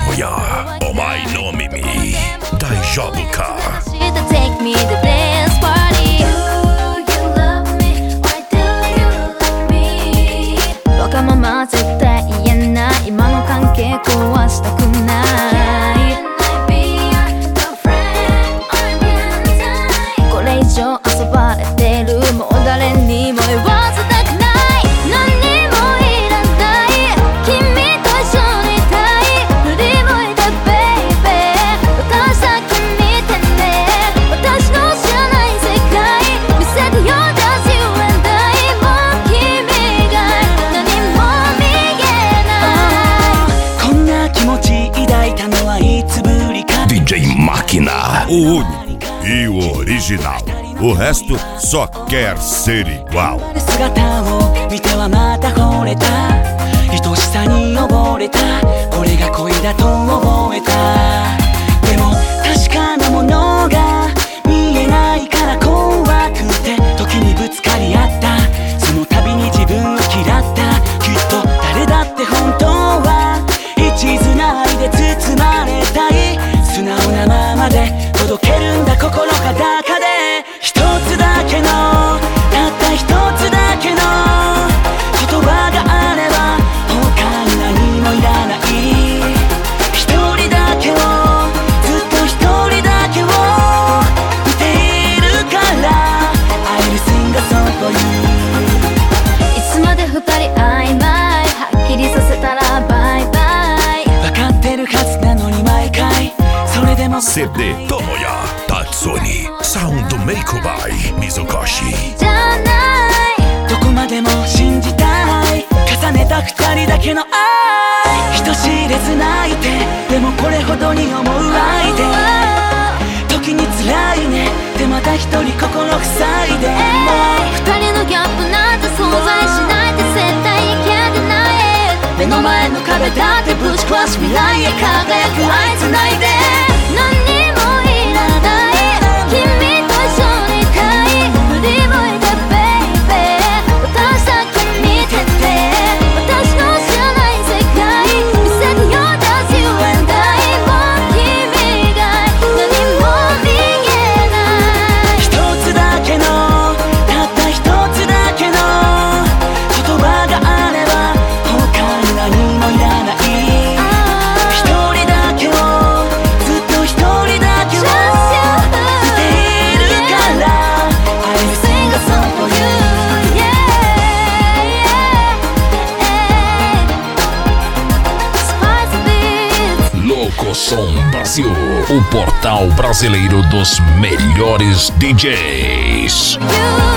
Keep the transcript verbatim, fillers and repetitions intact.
Tomoya, Omae no Mimi, Daijoubu ka? Take me to dance party. Do you love me? Why do you love me? わがまま絶対言えない。今の関係壊したくない。これ以上遊ばれてる。もう誰にも言わせたくない。何にもいらない。君と一緒にいたい。振り向いて baby。 私だけ見てね。私の知らない世界見せてよ。 Just you and I。 もう君以外何も見えない。 こんな気持ち抱いたのはいつぶりか。 ディージェー Máquina, o único e o original. O resto só quer ser igual. 姿を見てはまた惚れた。愛しさに溺れた。これが恋だと覚えた。でも確かなものが見えないから怖くて、時にぶつかり合った。その度に自分を嫌った。きっと誰だって本当は一途ないで包まれたい。素直なままで届けるんだ心裸で。一つだけのたった一つだけの言葉があれば他に何もいらない。一人だけをずっと一人だけを見ているから I'll sing a song for you。 いつまで二人曖昧。はっきりさせたらバイバイ。 分かってるはずなのに毎回それでもシーディー Tomoya Tatsuni Sound Make by Mizokoshi。 じゃないどこまでも信じたい。重ねた二人だけの愛。人知れず泣いてでもこれほどに思う相手。時に辛いねでまた一人心塞いで。 二人のギャップなんて存在しないって絶対いけてない。目の前の壁だってぶち壊し未来へ輝く愛つないで。何にもいらない。君と一緒にいたい。振り向いて baby。 私だけ見てて。私の知らない世界見せてよ。 Just you and I。 もう君以外何も見えない。 一つだけのたった一つだけの言葉があれば他に何もいらない。一人だけをずっと一人だけを見ているから I'll sing a song for you。 Louco Som Brasil, o portal brasileiro dos melhores D Js. You